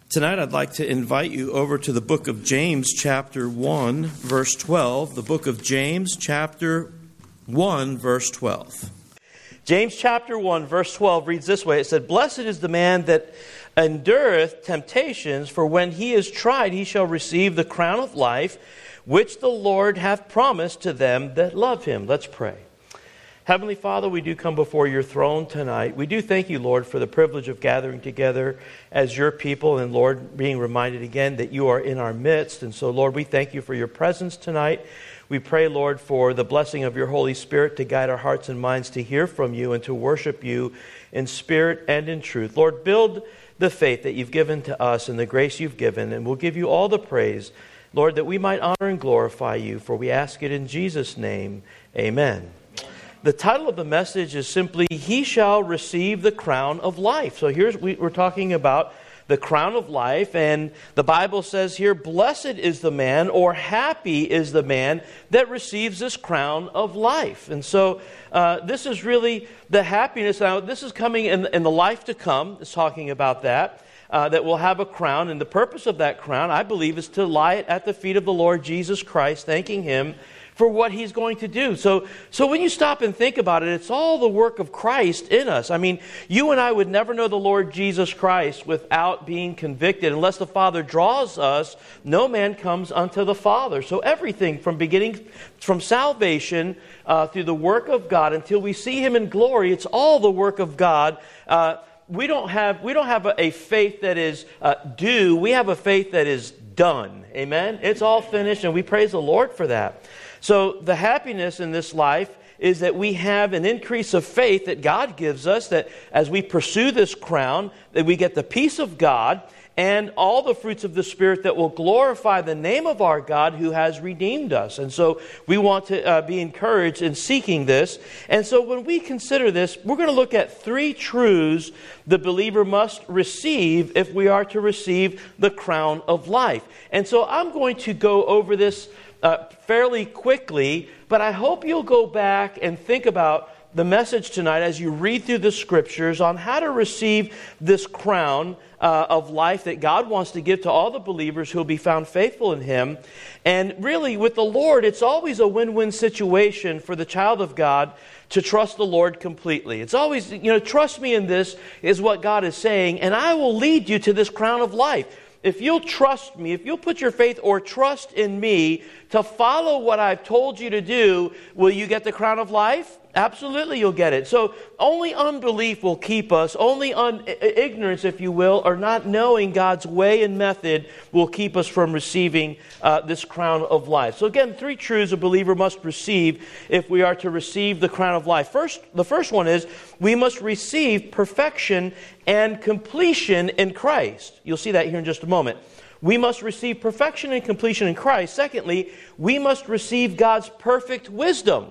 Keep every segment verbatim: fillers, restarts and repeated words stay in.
Tonight I'd like to invite you over to the book of James, chapter one, verse twelve. The book of James, chapter one, verse twelve. James chapter one, verse twelve reads this way. It said, "Blessed is the man that endureth temptations, for when he is tried, he shall receive the crown of life, which the Lord hath promised to them that love him." Let's pray. Heavenly Father, we do come before your throne tonight. We do thank you, Lord, for the privilege of gathering together as your people, and Lord, being reminded again that you are in our midst. And so, Lord, we thank you for your presence tonight. We pray, Lord, for the blessing of your Holy Spirit to guide our hearts and minds to hear from you and to worship you in spirit and in truth. Lord, build the faith that you've given to us and the grace you've given, and we'll give you all the praise, Lord, that we might honor and glorify you, for we ask it in Jesus' name. Amen. The title of the message is simply, "He shall receive the crown of life." So here's, we, we're talking about the crown of life, and the Bible says here, "Blessed is the man," or "happy is the man that receives this crown of life." And so uh, this is really the happiness. Now, this is coming in, in the life to come. It's talking about that. Uh, that we'll have a crown, and the purpose of that crown, I believe, is to lie it at the feet of the Lord Jesus Christ, thanking Him for what He's going to do. So, so when you stop and think about it, it's all the work of Christ in us. I mean, you and I would never know the Lord Jesus Christ without being convicted. Unless the Father draws us, no man comes unto the Father. So everything from beginning, from salvation uh, through the work of God until we see Him in glory, it's all the work of God. Uh, we don't have we don't have a, a faith that is uh, due. We have a faith that is done. Amen? It's all finished, and we praise the Lord for that. So the happiness in this life is that we have an increase of faith that God gives us, that as we pursue this crown, that we get the peace of God and all the fruits of the Spirit that will glorify the name of our God who has redeemed us. And so we want to uh, be encouraged in seeking this. And so when we consider this, we're going to look at three truths the believer must receive if we are to receive the crown of life. And so I'm going to go over this Uh, fairly quickly, but I hope you'll go back and think about the message tonight as you read through the Scriptures on how to receive this crown uh, of life that God wants to give to all the believers who will be found faithful in Him. And really, with the Lord, it's always a win-win situation for the child of God to trust the Lord completely. It's always, you know, trust me in this is what God is saying, and I will lead you to this crown of life. If you'll trust me, if you'll put your faith or trust in me to follow what I've told you to do, will you get the crown of life? Absolutely, you'll get it. So only unbelief will keep us, only un- ignorance, if you will, or not knowing God's way and method will keep us from receiving uh, this crown of life. So again, three truths a believer must receive if we are to receive the crown of life. First, the first one is we must receive perfection and completion in Christ. You'll see that here in just a moment. We must receive perfection and completion in Christ. Secondly, we must receive God's perfect wisdom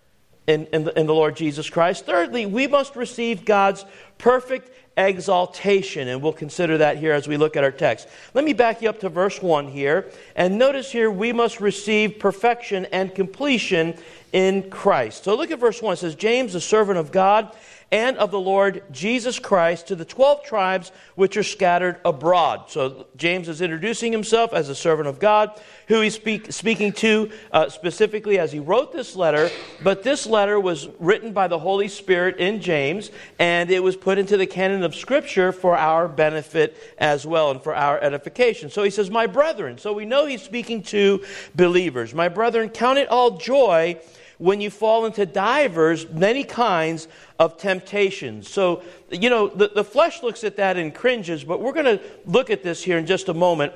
In, in, the, in the Lord Jesus Christ. Thirdly, we must receive God's perfect exaltation, and we'll consider that here as we look at our text. Let me back you up to verse one here, and notice here we must receive perfection and completion in Christ. So look at verse one. It says, "James, a servant of God and of the Lord Jesus Christ, to the twelve tribes which are scattered abroad." So James is introducing himself as a servant of God, who he's speak, speaking to uh, specifically as he wrote this letter. But this letter was written by the Holy Spirit in James, and it was put into the canon of Scripture for our benefit as well and for our edification. So he says, "My brethren," so we know he's speaking to believers. "My brethren, count it all joy when you fall into divers, many kinds of temptations." So, you know, the, the flesh looks at that and cringes, but we're going to look at this here in just a moment.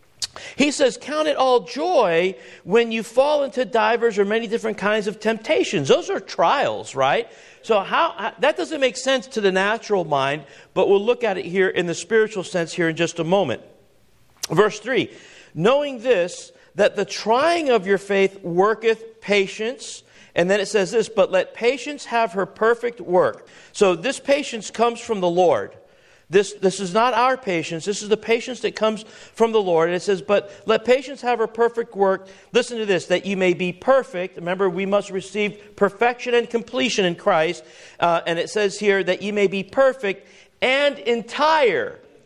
He says, count it all joy when you fall into divers or many different kinds of temptations. Those are trials, right? So how, how that doesn't make sense to the natural mind, but we'll look at it here in the spiritual sense here in just a moment. Verse three, "Knowing this, that the trying of your faith worketh patience." And then it says this, "But let patience have her perfect work." So this patience comes from the Lord. This, this is not our patience. This is the patience that comes from the Lord. And it says, "But let patience have her perfect work." Listen to this, "that you may be perfect." Remember, we must receive perfection and completion in Christ. Uh, and it says here that you may be perfect and entire,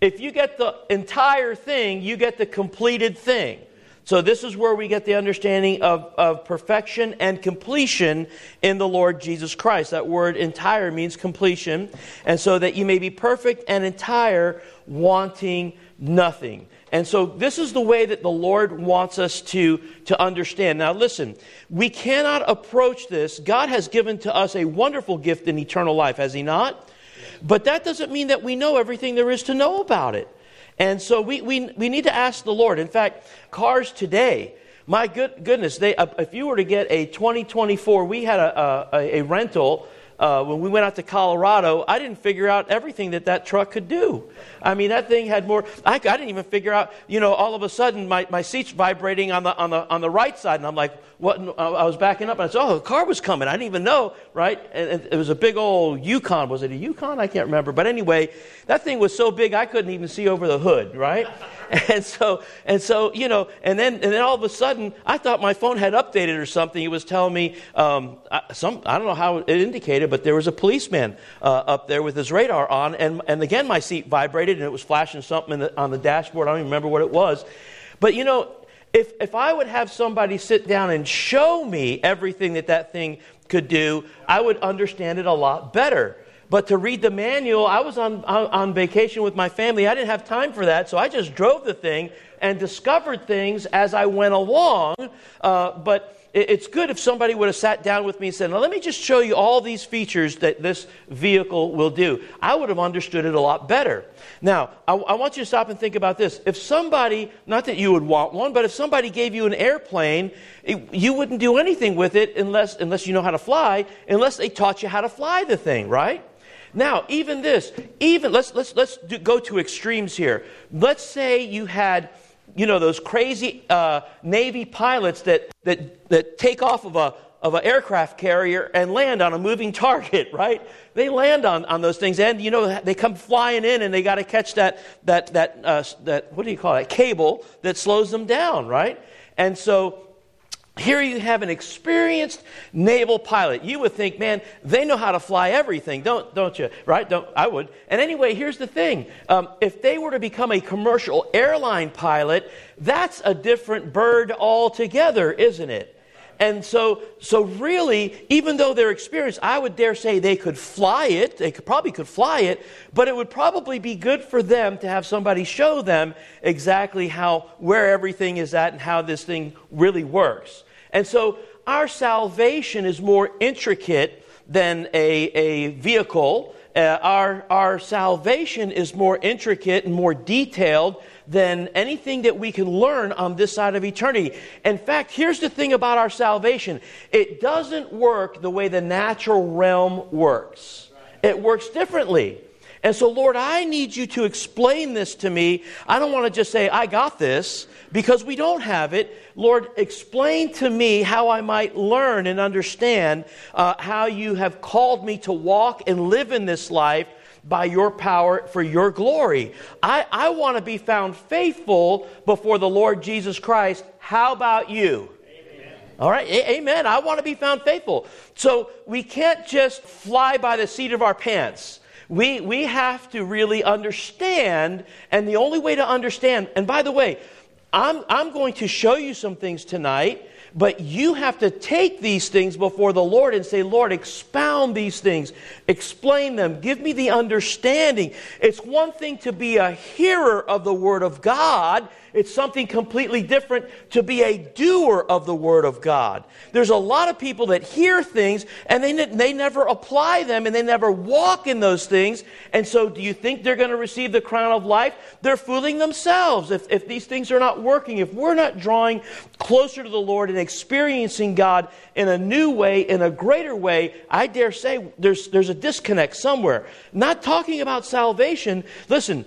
If you get the entire thing, you get the completed thing. So this is where we get the understanding of, of perfection and completion in the Lord Jesus Christ. That word entire means completion. And so that you may be perfect and entire, wanting nothing. And so this is the way that the Lord wants us to, to understand. Now listen, we cannot approach this. God has given to us a wonderful gift in eternal life, has He not? But that doesn't mean that we know everything there is to know about it. And so we, we, we need to ask the Lord. In fact, cars today, my good, goodness, they, uh, if you were to get a twenty twenty-four, we had a, a, a rental uh, when we went out to Colorado. I didn't figure out everything that that truck could do. I mean, that thing had more. I, I didn't even figure out. You know, all of a sudden, my, my seat's vibrating on the on the on the right side, and I'm like, what? I was backing up, and I said, oh, the car was coming. I didn't even know, right? And, and it was a big old Yukon. Was it a Yukon? I can't remember. But anyway, that thing was so big I couldn't even see over the hood, right? And so, and so, you know, and then, and then all of a sudden, I thought my phone had updated or something. It was telling me, um, some, I don't know how it indicated, but there was a policeman uh, up there with his radar on, and and again, my seat vibrated, and it was flashing something in the, on the dashboard. I don't even remember what it was, but you know, if if I would have somebody sit down and show me everything that that thing could do, I would understand it a lot better. But to read the manual, I was on, on, on vacation with my family. I didn't have time for that, so I just drove the thing and discovered things as I went along. Uh, but it, it's good if somebody would have sat down with me and said, now let me just show you all these features that this vehicle will do. I would have understood it a lot better. Now, I, I want you to stop and think about this. If somebody, not that you would want one, but if somebody gave you an airplane, it, you wouldn't do anything with it unless, unless you know how to fly, unless they taught you how to fly the thing, right? Now, even this, even let's let's let's do, go to extremes here. Let's say you had, you know, those crazy uh, Navy pilots that that that take off of a of an aircraft carrier and land on a moving target, right? They land on, on those things, and you know they come flying in, and they got to catch that that that uh, that what do you call it? Cable that slows them down, right? And so. Here you have an experienced naval pilot. You would think, man, they know how to fly everything, don't don't you? Right? Don't I would. And anyway, here's the thing. Um, if they were to become a commercial airline pilot, that's a different bird altogether, isn't it? And so, so really, even though they're experienced, I would dare say they could fly it. They could, probably could fly it, but it would probably be good for them to have somebody show them exactly how, where everything is at and how this thing really works. And so our salvation is more intricate than a, a vehicle. Uh, our, our salvation is more intricate and more detailed than anything that we can learn on this side of eternity. In fact, here's the thing about our salvation. It doesn't work the way the natural realm works. It works differently. And so, Lord, I need you to explain this to me. I don't want to just say, I got this, because we don't have it. Lord, explain to me how I might learn and understand uh, how you have called me to walk and live in this life by your power for your glory. I, I want to be found faithful before the Lord Jesus Christ. How about you? Amen. All right, A- amen. I want to be found faithful. So we can't just fly by the seat of our pants. We, we have to really understand, and the only way to understand, and by the way, I'm, I'm going to show you some things tonight, but you have to take these things before the Lord and say, Lord, expound these things. Explain them. Give me the understanding. It's one thing to be a hearer of the Word of God. It's something completely different to be a doer of the Word of God. There's a lot of people that hear things and they, they never apply them and they never walk in those things. And so do you think they're going to receive the crown of life? They're fooling themselves if, if these things are not working. If we're not drawing closer to the Lord and experiencing God in a new way, in a greater way, I dare say there's, there's a disconnect somewhere. Not talking about salvation. Listen,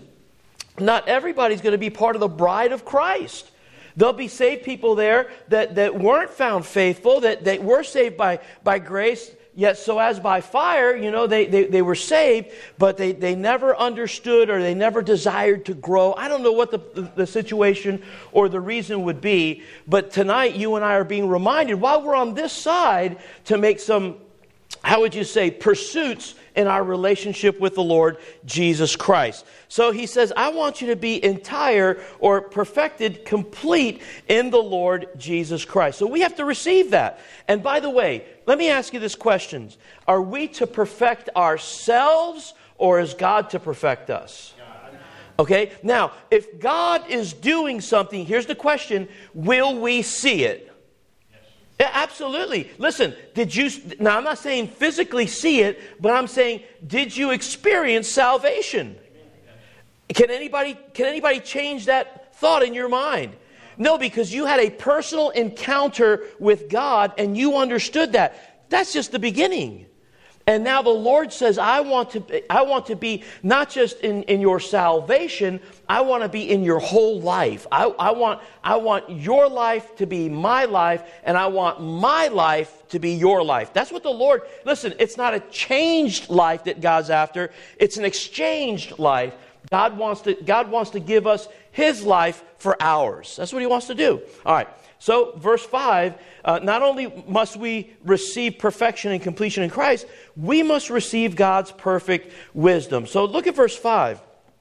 not everybody's going to be part of the bride of Christ. There'll be saved people there that, that weren't found faithful, that, that were saved by, by grace, yet so as by fire, you know, they, they, they were saved, but they, they never understood or they never desired to grow. I don't know what the, the, the situation or the reason would be, but tonight you and I are being reminded while we're on this side to make some how would you say, pursuits in our relationship with the Lord Jesus Christ. So he says, I want you to be entire or perfected, complete in the Lord Jesus Christ. So we have to receive that. And by the way, let me ask you this question. Are we to perfect ourselves, or is God to perfect us? Okay, now, if God is doing something, here's the question, will we see it? Yeah, absolutely. Listen, did you, now I'm not saying physically see it, but I'm saying, did you experience salvation? Can anybody, can anybody change that thought in your mind? No, because you had a personal encounter with God and you understood that. That's just the beginning. And now the Lord says, I want to, I want to be not just in, in your salvation, I want to be in your whole life. I, I, want, I want your life to be my life, and I want my life to be your life. That's what the Lord, listen, it's not a changed life that God's after. It's an exchanged life. God wants to, God wants to give us His life for ours. That's what He wants to do. All right. So, verse five, uh, not only must we receive perfection and completion in Christ, we must receive God's perfect wisdom. So, look at verse five.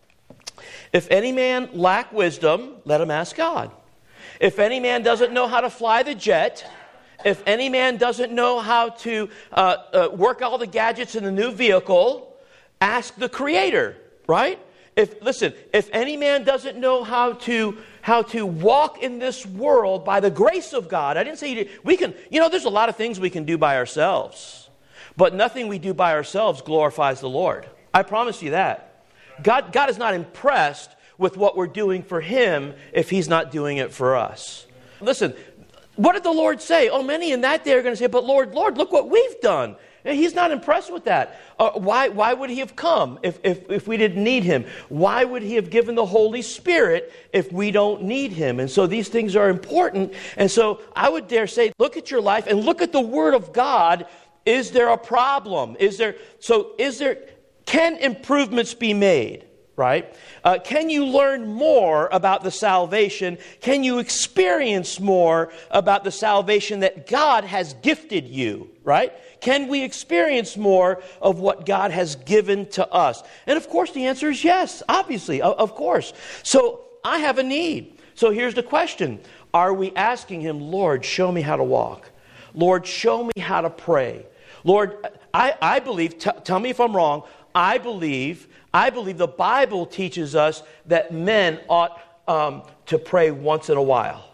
If any man lack wisdom, let him ask God. If any man doesn't know how to fly the jet, if any man doesn't know how to uh, uh, work all the gadgets in the new vehicle, ask the Creator, right? If, listen, if any man doesn't know how to how to walk in this world by the grace of God, I didn't say you did, we can, you know, there's a lot of things we can do by ourselves, but nothing we do by ourselves glorifies the Lord. I promise you that. God, God is not impressed with what we're doing for Him if He's not doing it for us. Listen, what did the Lord say? Oh, many in that day are going to say, but Lord, Lord, look what we've done. He's not impressed with that. Uh, why, why would He have come if, if, if we didn't need Him? Why would He have given the Holy Spirit if we don't need Him? And so these things are important. And so I would dare say, look at your life and look at the Word of God. Is there a problem? Is there, so is there, can improvements be made? Right? Uh, can you learn more about the salvation? Can you experience more about the salvation that God has gifted you? Right? Can we experience more of what God has given to us? And of course the answer is yes, obviously, of course. So I have a need. So here's the question. Are we asking Him, Lord, show me how to walk? Lord, show me how to pray. Lord, I, I believe, t- tell me if I'm wrong, I believe, I believe the Bible teaches us that men ought um, to pray once in a while.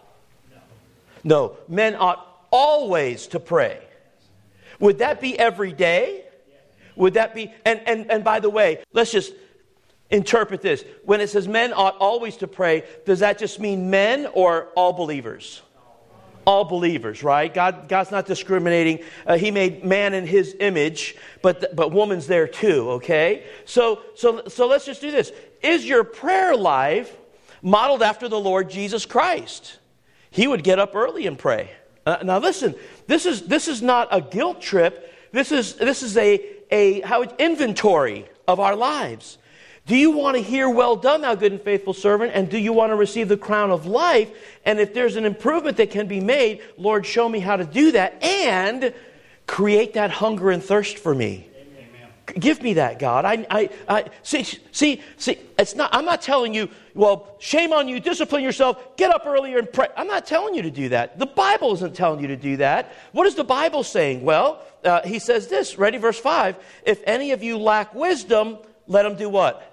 No, men ought always to pray. Would that be every day? Would that be, and, and, and by the way, let's just interpret this. When it says men ought always to pray, does that just mean men or all believers? All believers, right? God, God's not discriminating. Uh, he made man in His image, but but woman's there too. Okay, so so so let's just do this. Is your prayer life modeled after the Lord Jesus Christ? He would get up early and pray. Uh, now listen, this is this is not a guilt trip. This is this is a a how inventory of our lives. Do you want to hear, well done, thou good and faithful servant? And do you want to receive the crown of life? And if there's an improvement that can be made, Lord, show me how to do that and create that hunger and thirst for me. Amen. Give me that, God. I, I, I see, see, see. It's not. I'm not telling you, well, shame on you, discipline yourself, get up earlier and pray. I'm not telling you to do that. The Bible isn't telling you to do that. What is the Bible saying? Well, uh, He says this, ready, verse five. If any of you lack wisdom, let him do what?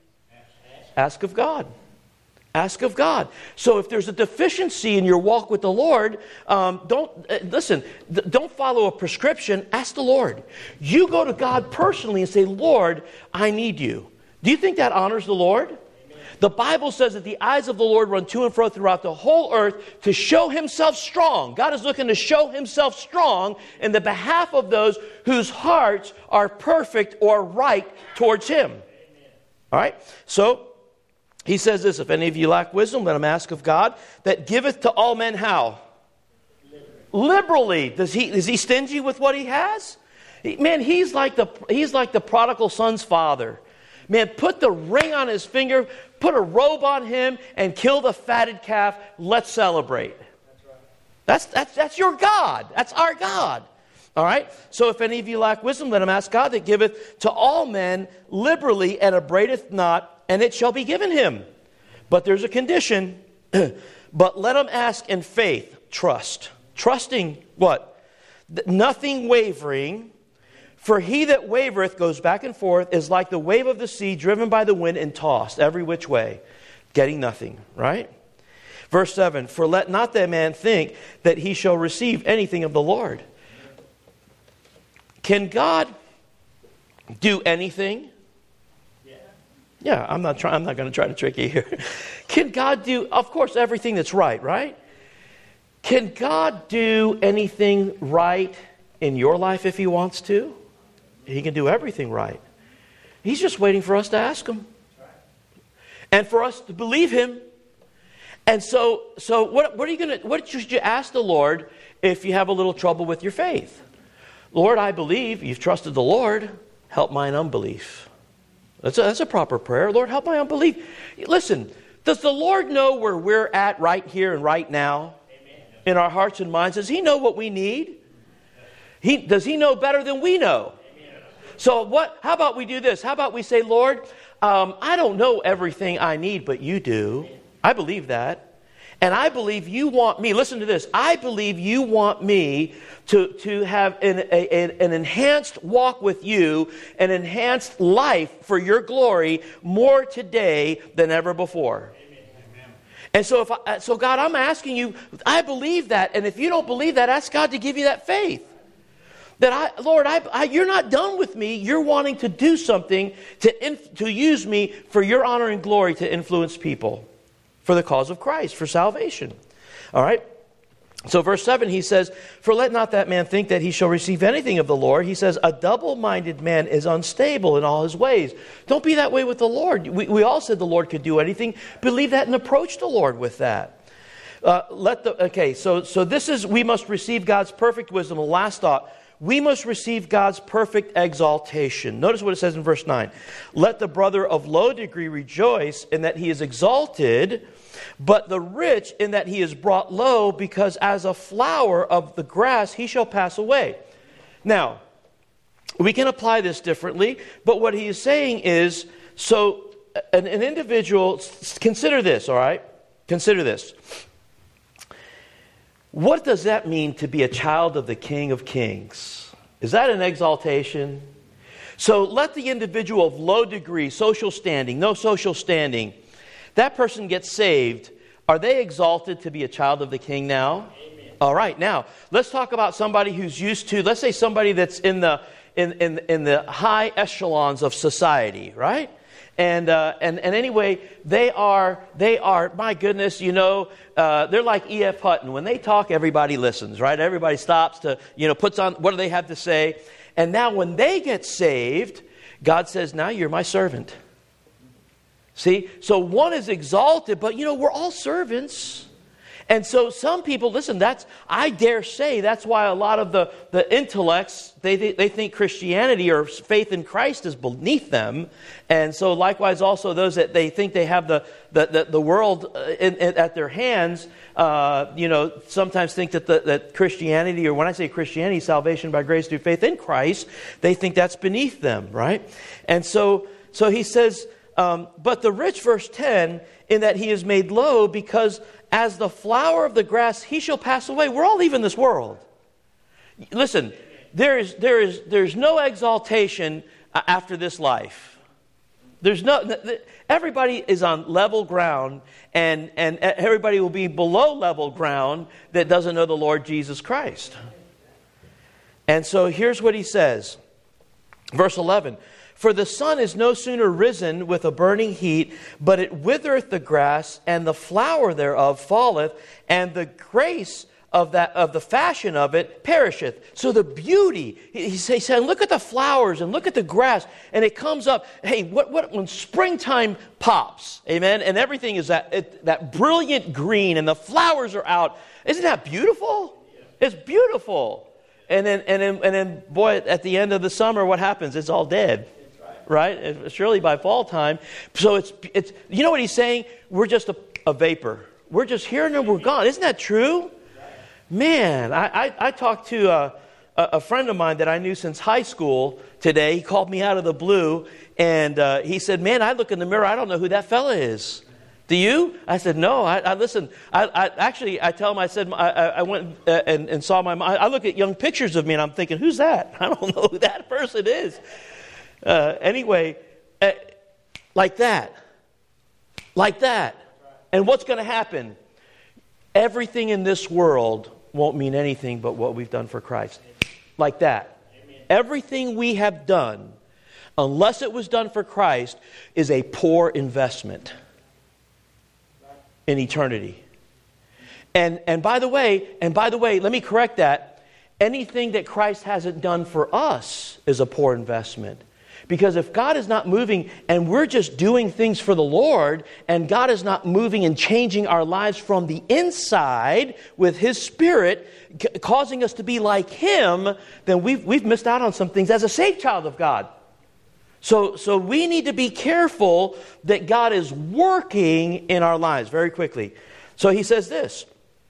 Ask of God. Ask of God. So if there's a deficiency in your walk with the Lord, um, don't, uh, listen, th- don't follow a prescription. Ask the Lord. You go to God personally and say, Lord, I need you. Do you think that honors the Lord? Amen. The Bible says that the eyes of the Lord run to and fro throughout the whole earth to show Himself strong. God is looking to show Himself strong in the behalf of those whose hearts are perfect or right towards Him. Amen. All right? So, He says this, if any of you lack wisdom, let him ask of God, that giveth to all men how? Liberally. Liberally. Does he, is he stingy with what he has? He, man, he's like the he's like the prodigal son's father. Man, put the ring on his finger, put a robe on him, and kill the fatted calf. Let's celebrate. That's right. That's, that's, that's your God. That's our God. All right? So if any of you lack wisdom, let him ask God that giveth to all men liberally and upbraideth not, and it shall be given him. But there's a condition. But let him ask in faith, trust. Trusting what? Nothing wavering. For he that wavereth, goes back and forth, is like the wave of the sea driven by the wind and tossed every which way, getting nothing. Right? Verse seven, for let not that man think that he shall receive anything of the Lord. Can God do anything? Yeah, yeah I'm not trying. I'm not going to try to trick you here. Can God do, of course, everything that's right, right? Can God do anything right in your life if he wants to? He can do everything right. He's just waiting for us to ask him. And for us to believe him. And so, so what, what are you going to, what should you ask the Lord if you have a little trouble with your faith? Lord, I believe. You've trusted the Lord. Help mine unbelief. That's a, that's a proper prayer. Lord, help my unbelief. Listen, does the Lord know where we're at right here and right now? Amen. In our hearts and minds? Does he know what we need? He, does he know better than we know? Amen. So what? How about we do this? How about we say, Lord, um, I don't know everything I need, but you do. I believe that. And I believe you want me, listen to this, I believe you want me to, to have an, a, an enhanced walk with you, an enhanced life for your glory more today than ever before. Amen. And so, if I, so God, I'm asking you, I believe that. And if you don't believe that, ask God to give you that faith. That I, Lord, I, I, you're not done with me. You're wanting to do something to, inf, to use me for your honor and glory to influence people. For the cause of Christ, for salvation. All right? So verse seven, he says, for let not that man think that he shall receive anything of the Lord. He says, a double-minded man is unstable in all his ways. Don't be that way with the Lord. We, we all said the Lord could do anything. Believe that and approach the Lord with that. Uh, let the Okay, so, so this is, we must receive God's perfect wisdom. The last thought, we must receive God's perfect exaltation. Notice what it says in verse nine. Let the brother of low degree rejoice in that he is exalted, but the rich in that he is brought low, because as a flower of the grass he shall pass away. Now, we can apply this differently, but what he is saying is, so an, an individual, consider this, all right? Consider this. What does that mean to be a child of the King of Kings? Is that an exaltation? So let the individual of low degree, social standing, no social standing, that person gets saved. Are they exalted to be a child of the King now? Amen. All right, now let's talk about somebody who's used to, let's say somebody that's in the in in, in the high echelons of society, right? And, uh, and and anyway, they are, they are, my goodness, you know, uh, they're like E F Hutton. When they talk, everybody listens, right? Everybody stops to, you know, puts on, what do they have to say? And now when they get saved, God says, now you're my servant. See? So one is exalted, but, you know, we're all servants. And so some people, listen, that's, I dare say, that's why a lot of the, the intellects, they, they they think Christianity or faith in Christ is beneath them. And so likewise also those that they think they have the, the, the, the world in, in, at their hands, uh, you know, sometimes think that, the, that Christianity, or when I say Christianity, salvation by grace through faith in Christ, they think that's beneath them, right? And so, so he says, um, but the rich, verse ten, in that he is made low, because as the flower of the grass, he shall pass away. We're all leaving this world. Listen, there is there is there's no exaltation after this life. There's no everybody is on level ground, and and everybody will be below level ground that doesn't know the Lord Jesus Christ. And so here's what he says, verse eleven. For the sun is no sooner risen with a burning heat, but it withereth the grass, and the flower thereof falleth, and the grace of that of the fashion of it perisheth. So the beauty, he's saying, look at the flowers and look at the grass, and it comes up. Hey, what what when springtime pops, amen, and everything is that it, that brilliant green, and the flowers are out. Isn't that beautiful? It's beautiful. And then and then and then boy, at the end of the summer, what happens? It's all dead. Right? Surely by fall time. So it's, it's you know what he's saying? We're just a, a vapor. We're just here and then we're gone. Isn't that true? Man, I, I, I talked to uh, a, a friend of mine that I knew since high school today, he called me out of the blue, and uh, he said, man, I look in the mirror, I don't know who that fella is. Do you? I said, no. I, I listen. I, I actually, I tell him. I said, I, I went and, and saw my. I look at young pictures of me, and I'm thinking, who's that? I don't know who that person is. Uh, anyway, uh, like that, like that. And what's going to happen? Everything in this world won't mean anything but what we've done for Christ. Like that. Amen. Everything we have done, unless it was done for Christ, is a poor investment in eternity. And and by the way, and by the way, let me correct that. Anything that Christ hasn't done for us is a poor investment. Because if God is not moving and we're just doing things for the Lord, and God is not moving and changing our lives from the inside with His Spirit, c- causing us to be like Him, then we've we've missed out on some things as a saved child of God. So, so we need to be careful that God is working in our lives very quickly. So he says this,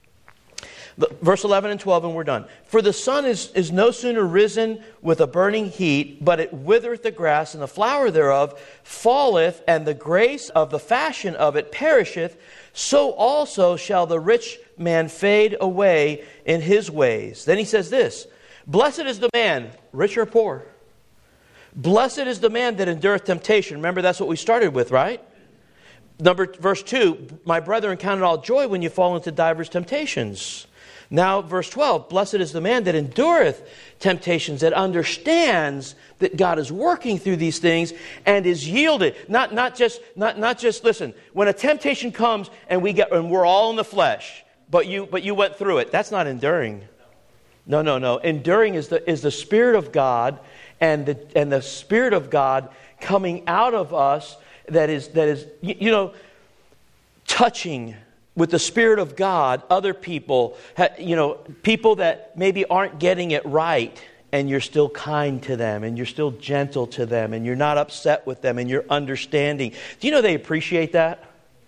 verse eleven and twelve, and we're done. For the sun is, is no sooner risen with a burning heat, but it withereth the grass, and the flower thereof falleth, and the grace of the fashion of it perisheth. So also shall the rich man fade away in his ways. Then he says this, blessed is the man, rich or poor. Blessed is the man that endureth temptation. Remember, that's what we started with, right? Number verse two, my brethren, count it all joy when you fall into divers temptations. Now, verse twelve, blessed is the man that endureth temptations, that understands that God is working through these things and is yielded. Not, not just, not, not just, listen, when a temptation comes and we get, and we're all in the flesh, but you, but you went through it, that's not enduring. No, no, no. Enduring is the, is the Spirit of God, and the, and the Spirit of God coming out of us that is, that is, you, you know, touching with the Spirit of God other people, you know, people that maybe aren't getting it right, and you're still kind to them, and you're still gentle to them, and you're not upset with them, and you're understanding. Do you know they appreciate that?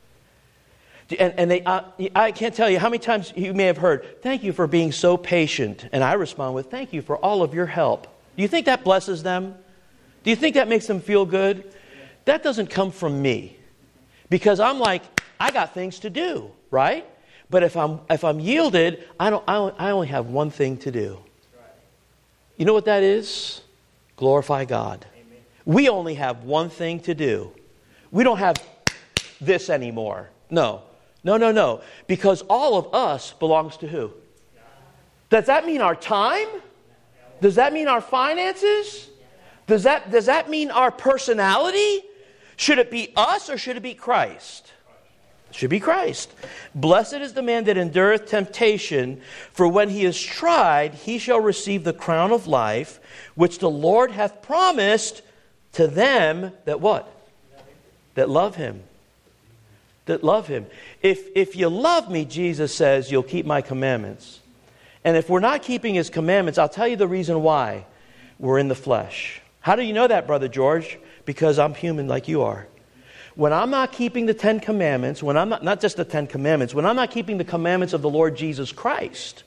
And, and they, uh, I can't tell you how many times you may have heard, thank you for being so patient. And I respond with, thank you for all of your help. Do you think that blesses them? Do you think that makes them feel good? That doesn't come from me. Because I'm like, I got things to do, right? But if I'm if I'm yielded, I don't I only have one thing to do. You know what that is? Glorify God. Amen. We only have one thing to do. We don't have this anymore. No. No, no, no. Because all of us belongs to who? Does that mean our time? Does that mean our finances? Does that, does that mean our personality? Should it be us or should it be Christ? It should be Christ. Blessed is the man that endureth temptation, for when he is tried, he shall receive the crown of life, which the Lord hath promised to them that what? That love him. That love him. If, if you love me, Jesus says, you'll keep my commandments. And if we're not keeping his commandments, I'll tell you the reason why. We're in the flesh. How do you know that, Brother George? Because I'm human like you are. When I'm not keeping the Ten Commandments, when I'm not, not just the Ten Commandments, when I'm not keeping the commandments of the Lord Jesus Christ,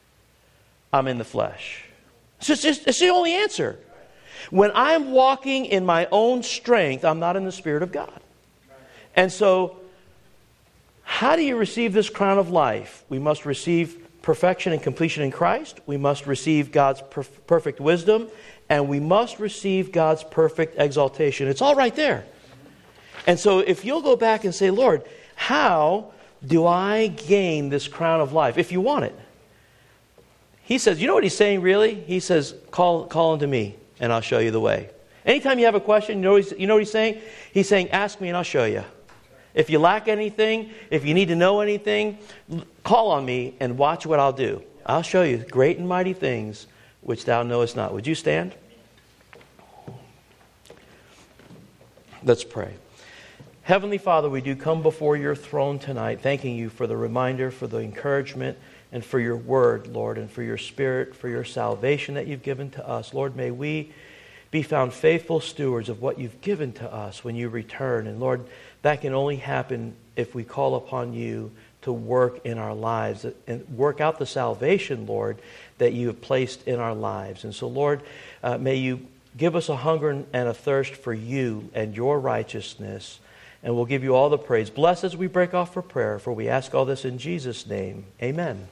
I'm in the flesh. It's, just, it's, it's the only answer. When I'm walking in my own strength, I'm not in the Spirit of God. And so, how do you receive this crown of life? We must receive perfection and completion in Christ. We must receive God's perf- perfect wisdom. And we must receive God's perfect exaltation. It's all right there. And so if you'll go back and say, Lord, how do I gain this crown of life? If you want it. He says, you know what he's saying really? He says, call, call unto me and I'll show you the way. Anytime you have a question, you know, he's, you know what he's saying? He's saying, ask me and I'll show you. If you lack anything, if you need to know anything, call on me and watch what I'll do. I'll show you great and mighty things which thou knowest not. Would you stand? Let's pray. Heavenly Father, we do come before your throne tonight, thanking you for the reminder, for the encouragement, and for your word, Lord, and for your Spirit, for your salvation that you've given to us. Lord, may we be found faithful stewards of what you've given to us when you return. And Lord, that can only happen if we call upon you to work in our lives and work out the salvation, Lord, that you have placed in our lives. And so, Lord, uh, may you give us a hunger and a thirst for you and your righteousness, and we'll give you all the praise. Bless as we break off for prayer, for we ask all this in Jesus' name. Amen.